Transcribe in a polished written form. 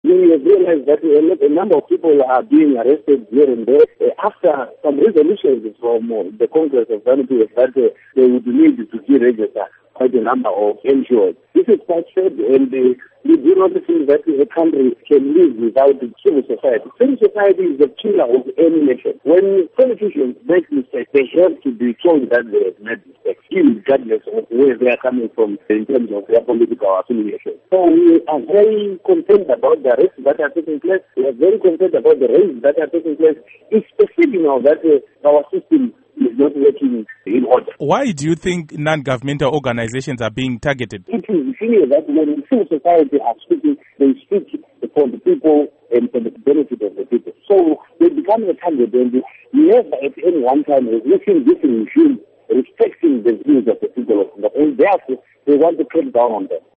We have realized that a number of people are being arrested here and there after some resolutions from the Congress of ZANU-PF that they would need to deregister quite a number of NGOs. This is quite sad, and we do not think that a country can live without civil society. Civil society is the pillar of any nation. When politicians make mistakes, they have to be told that they have made mistakes, regardless of where they are coming from in terms of their political affiliation. So we are very concerned about the arrests that are taking place. We are very concerned about the raids that are taking place. It's specific now that our system is not working in order. Why do you think non-governmental organizations are being targeted? It is clear that when civil society are speaking, they speak for the people and for the benefit of the people. So they become a target, and never at any one time has seen this regime respecting the views of the people of Zimbabwe, and therefore they want to crack down on them.